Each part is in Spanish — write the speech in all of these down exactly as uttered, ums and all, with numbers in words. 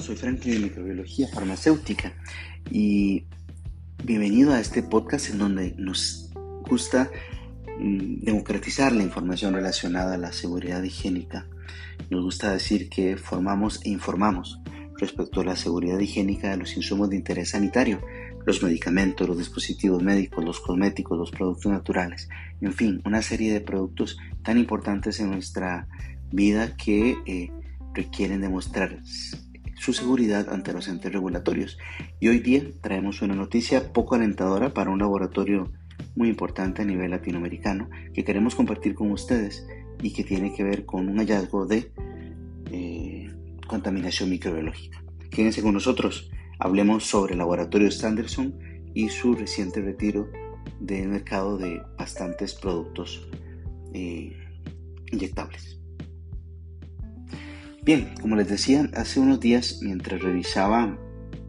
soy Franklin de Microbiología Farmacéutica y bienvenido a este podcast en donde nos gusta mm, democratizar la información relacionada a la seguridad higiénica. Nos gusta decir que formamos e informamos respecto a la seguridad higiénica de los insumos de interés sanitario, los medicamentos, los dispositivos médicos, los cosméticos, los productos naturales, en fin, una serie de productos tan importantes en nuestra vida que eh, requieren demostrar su seguridad ante los entes regulatorios. Y hoy día traemos una noticia poco alentadora para un laboratorio muy importante a nivel latinoamericano que queremos compartir con ustedes y que tiene que ver con un hallazgo de eh, contaminación microbiológica. Quédense con nosotros, hablemos sobre el laboratorio Sanderson y su reciente retiro del mercado de bastantes productos eh, inyectables. Bien, como les decía, hace unos días mientras revisaba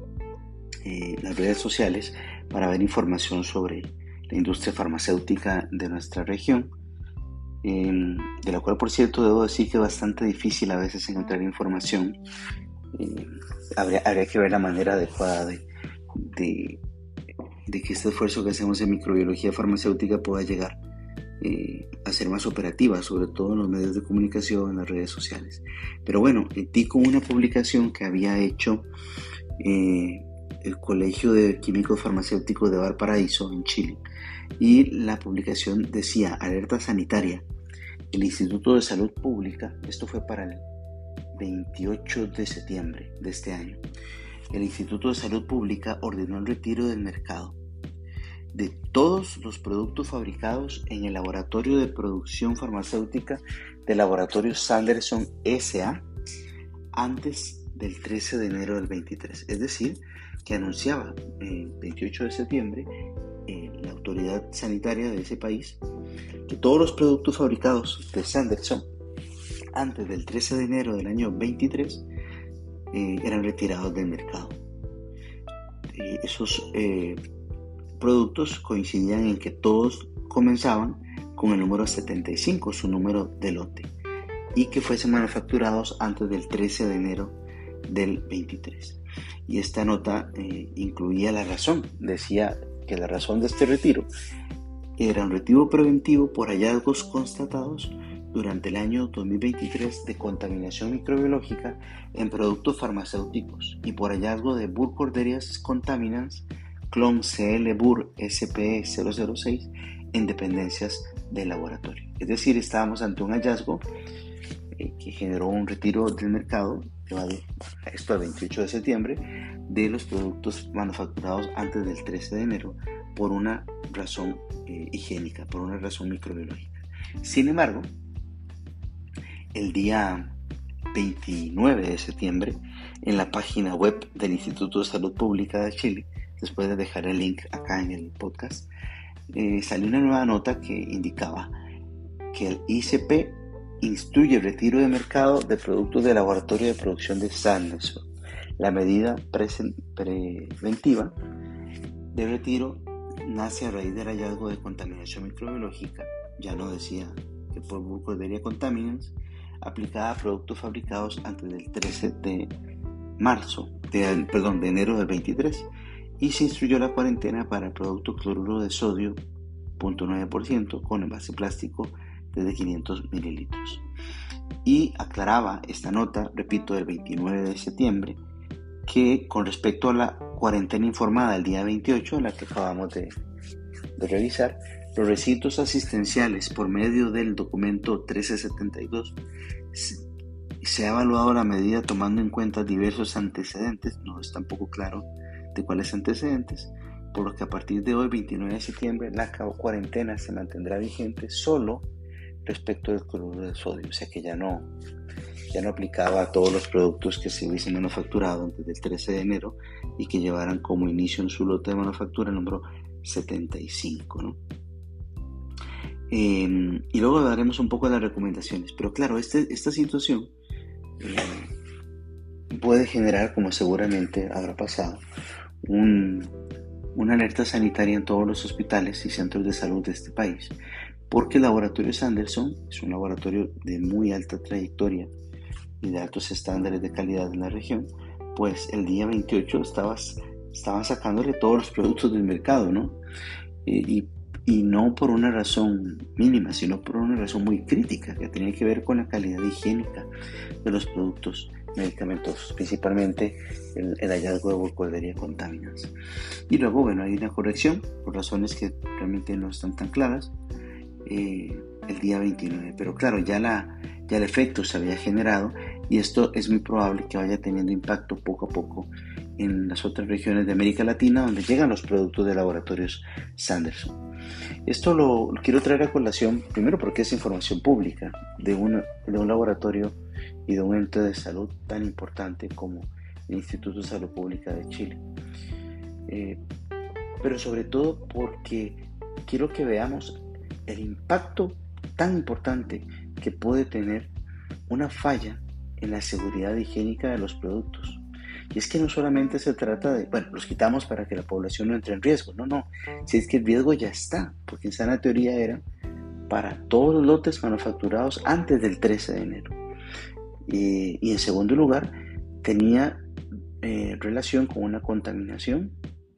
eh, las redes sociales para ver información sobre la industria farmacéutica de nuestra región, eh, de la cual por cierto debo decir que es bastante difícil a veces encontrar información, eh, habría, habría que ver la manera adecuada de, de, de que este esfuerzo que hacemos en microbiología farmacéutica pueda llegar Eh, a ser más operativa, sobre todo en los medios de comunicación, en las redes sociales. Pero bueno, di con una publicación que había hecho eh, el Colegio de Químicos Farmacéuticos de Valparaíso, en Chile, y la publicación decía: alerta sanitaria, el Instituto de Salud Pública, esto fue para el veintiocho de septiembre de este año, el Instituto de Salud Pública ordenó el retiro del mercado de todos los productos fabricados en el laboratorio de producción farmacéutica del laboratorio Sanderson S A antes del trece de enero del veintitrés. Es decir, que anunciaba el veintiocho de septiembre eh, la autoridad sanitaria de ese país que todos los productos fabricados de Sanderson antes del trece de enero del año veintitrés eh, eran retirados del mercado. Eh, esos eh, productos coincidían en que todos comenzaban con el número setenta y cinco, su número de lote, y que fuesen manufacturados antes del trece de enero del veintitrés. Y esta nota eh, incluía la razón, decía que la razón de este retiro era un retiro preventivo por hallazgos constatados durante el año dos mil veintitrés de contaminación microbiológica en productos farmacéuticos y por hallazgo de Burkholderia contaminans Clon C L Bur S P E cero cero seis en dependencias del laboratorio. Es decir, estábamos ante un hallazgo eh, que generó un retiro del mercado, esto el veintiocho de septiembre, de los productos manufacturados antes del trece de enero por una razón eh, higiénica, por una razón microbiológica. Sin embargo, el día veintinueve de septiembre, en la página web del Instituto de Salud Pública de Chile, después de dejar el link acá en el podcast, eh, salió una nueva nota que indicaba que el I C P instruye el retiro de mercado de productos del laboratorio de producción de Sanderson. La medida pre- preventiva de retiro nace a raíz del hallazgo de contaminación microbiológica, ya no decía que por Burkholderia contaminans, aplicada a productos fabricados antes del trece de marzo, de, perdón, de enero del veintitrés, y se instruyó la cuarentena para el producto cloruro de sodio cero punto nueve por ciento con envase plástico desde quinientos mililitros. Y aclaraba esta nota, repito, del veintinueve de septiembre, que con respecto a la cuarentena informada del día veintiocho, la que acabamos de, de revisar, los recintos asistenciales por medio del documento trece setenta y dos se, se ha evaluado la medida tomando en cuenta diversos antecedentes, no es tampoco claro de cuáles antecedentes, por lo que a partir de hoy, veintinueve de septiembre, la cuarentena se mantendrá vigente solo respecto del cloruro de sodio, o sea que ya no, ya no aplicaba a todos los productos que se hubiesen manufacturado antes del trece de enero y que llevaran como inicio en su lote de manufactura el número setenta y cinco, ¿no? Eh, y luego hablaremos un poco de las recomendaciones, pero claro, este, esta situación eh, puede generar, como seguramente habrá pasado, un, una alerta sanitaria en todos los hospitales y centros de salud de este país, porque el laboratorio Sanderson es un laboratorio de muy alta trayectoria y de altos estándares de calidad en la región, pues el día veintiocho estabas, estaban sacándole todos los productos del mercado, ¿no? Eh, y, y no por una razón mínima, sino por una razón muy crítica, que tenía que ver con la calidad higiénica de los productos medicamentosos, principalmente el, el hallazgo de Burkholderia contaminans. Y luego, bueno, hay una corrección por razones que realmente no están tan claras, eh, el día veintinueve, pero claro, ya, la, ya el efecto se había generado y esto es muy probable que vaya teniendo impacto poco a poco en las otras regiones de América Latina donde llegan los productos de laboratorios Sanderson. Esto lo, lo quiero traer a colación primero porque es información pública de, una, de un laboratorio y de un ente de salud tan importante como el Instituto de Salud Pública de Chile. Eh, pero sobre todo porque quiero que veamos el impacto tan importante que puede tener una falla en la seguridad higiénica de los productos. Y es que no solamente se trata de, bueno, los quitamos para que la población no entre en riesgo, no, no, si es que el riesgo ya está, porque en sana teoría era para todos los lotes manufacturados antes del trece de enero. Eh, y en segundo lugar, tenía eh, relación con una contaminación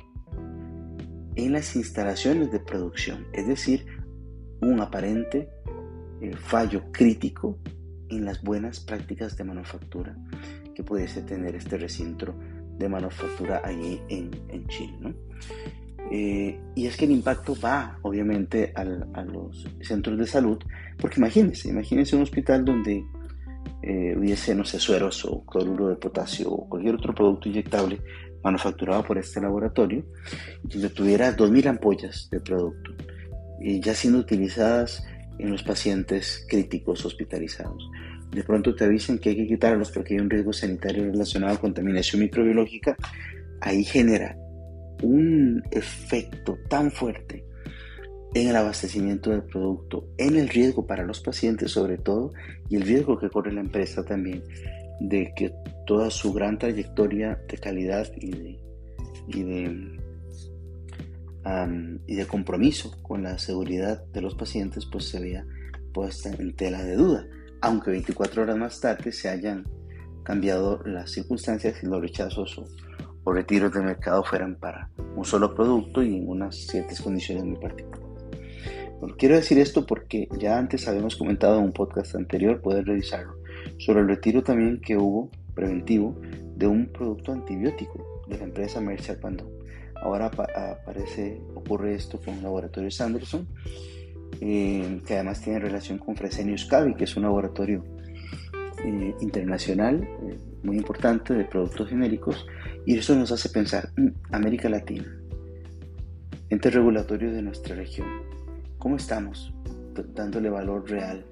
en las instalaciones de producción, es decir, un aparente eh, fallo crítico en las buenas prácticas de manufactura que pudiese tener este recinto de manufactura allí en, en Chile, ¿no? Eh, y es que el impacto va obviamente al, a los centros de salud, porque imagínense, imagínense un hospital donde eh, hubiese, no sé, sueros o cloruro de potasio o cualquier otro producto inyectable manufacturado por este laboratorio, donde tuviera dos mil ampollas de producto eh, ya siendo utilizadas en los pacientes críticos hospitalizados. De pronto te avisen que hay que quitarlos porque hay un riesgo sanitario relacionado a contaminación microbiológica. Ahí genera un efecto tan fuerte en el abastecimiento del producto, en el riesgo para los pacientes sobre todo, y el riesgo que corre la empresa también de que toda su gran trayectoria de calidad y de, y de, um, y de compromiso con la seguridad de los pacientes pues se vea puesta en tela de duda, aunque veinticuatro horas más tarde se hayan cambiado las circunstancias y los rechazos o, o retiros del mercado fueran para un solo producto y en unas ciertas condiciones muy particulares. Bueno, quiero decir esto porque ya antes habíamos comentado en un podcast anterior, puedes revisarlo, sobre el retiro también que hubo preventivo de un producto antibiótico de la empresa Merck Sharp and Dohme. Ahora aparece, ocurre esto con el laboratorio Sanderson, eh, que además tiene relación con Fresenius Kabi, que es un laboratorio eh, internacional eh, muy importante de productos genéricos, y eso nos hace pensar, mmm, América Latina, ente regulatorio de nuestra región, ¿cómo estamos dándole valor real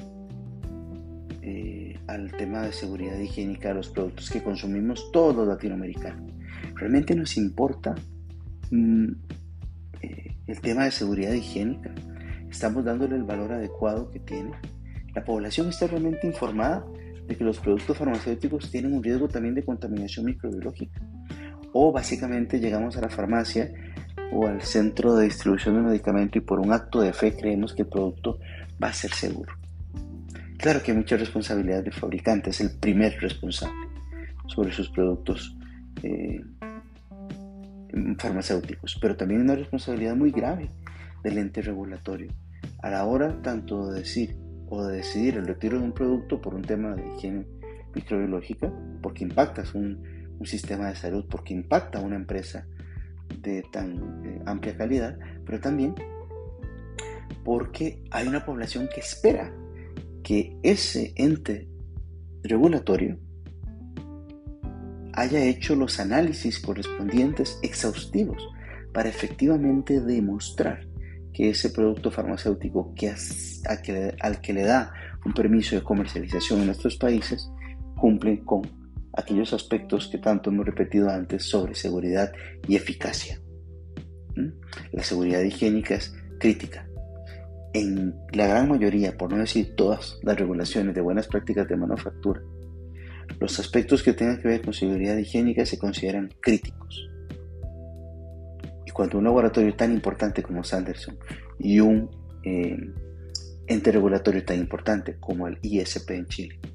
eh, al tema de seguridad higiénica de los productos que consumimos todos los latinoamericanos? ¿Realmente nos importa mm, eh, el tema de seguridad higiénica? ¿Estamos dándole el valor adecuado que tiene? ¿La población está realmente informada de que los productos farmacéuticos tienen un riesgo también de contaminación microbiológica? ¿O básicamente llegamos a la farmacia o al centro de distribución de medicamento y por un acto de fe creemos que el producto va a ser seguro? Claro que hay mucha responsabilidad del fabricante, es el primer responsable sobre sus productos eh, farmacéuticos, pero también hay una responsabilidad muy grave del ente regulatorio a la hora tanto de decir o de decidir el retiro de un producto por un tema de higiene microbiológica, porque impactas un, un sistema de salud, porque impacta a una empresa de tan eh, amplia calidad, pero también porque hay una población que espera que ese ente regulatorio haya hecho los análisis correspondientes exhaustivos para efectivamente demostrar que ese producto farmacéutico que as, a que, al que le da un permiso de comercialización en nuestros países cumple con aquellos aspectos que tanto hemos repetido antes sobre seguridad y eficacia. ¿Mm? La seguridad higiénica es crítica. En la gran mayoría, por no decir todas las regulaciones de buenas prácticas de manufactura, los aspectos que tengan que ver con seguridad higiénica se consideran críticos. Y cuando un laboratorio tan importante como Sanderson y un eh, ente regulatorio tan importante como el I S P en Chile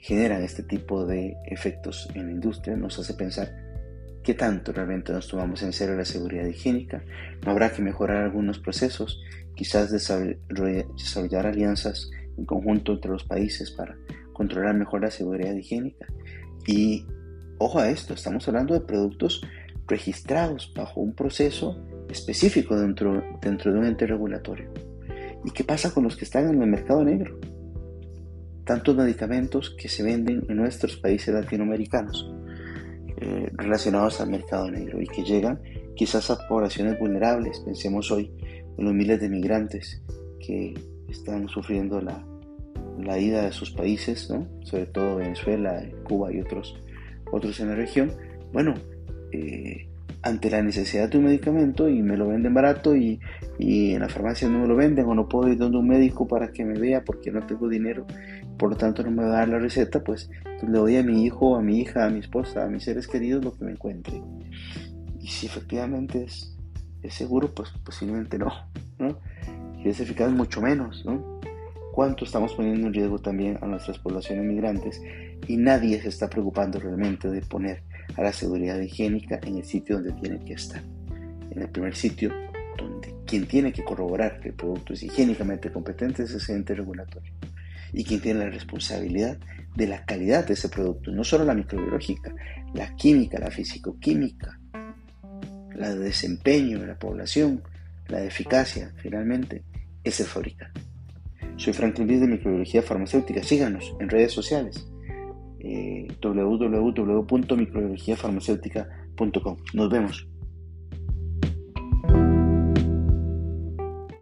generan este tipo de efectos en la industria nos hace pensar qué tanto realmente nos tomamos en serio la seguridad higiénica. No habrá que mejorar algunos procesos, quizás desarrollar alianzas en conjunto entre los países para controlar mejor la seguridad higiénica. Y ojo a esto, estamos hablando de productos registrados bajo un proceso específico dentro, dentro de un ente regulatorio. ¿Y qué pasa con los que están en el mercado negro? Tantos medicamentos que se venden en nuestros países latinoamericanos eh, relacionados al mercado negro y que llegan quizás a poblaciones vulnerables. Pensemos hoy en los miles de migrantes que están sufriendo la, la ida de sus países, ¿no? Sobre todo Venezuela, Cuba y otros, otros en la región. Bueno, eh, ante la necesidad de un medicamento y me lo venden barato y, y en la farmacia no me lo venden o no puedo ir donde un médico para que me vea porque no tengo dinero, por lo tanto no me va a dar la receta, pues, pues le doy a mi hijo, a mi hija, a mi esposa, a mis seres queridos lo que me encuentre. Y si efectivamente es, es seguro, pues posiblemente no, ¿no? Si es eficaz, mucho menos, ¿no? ¿Cuánto estamos poniendo en riesgo también a nuestras poblaciones migrantes? Y nadie se está preocupando realmente de poner a la seguridad higiénica en el sitio donde tiene que estar. En el primer sitio, donde quien tiene que corroborar que el producto es higiénicamente competente es ese ente regulatorio. Y quien tiene la responsabilidad de la calidad de ese producto, no solo la microbiológica, la química, la fisicoquímica, la de desempeño de la población, la de eficacia, finalmente, es el fabricante. Soy Franklin Bliss de Microbiología Farmacéutica. Síganos en redes sociales. Eh, w w w punto microbiología farmacéutica punto com. Nos vemos.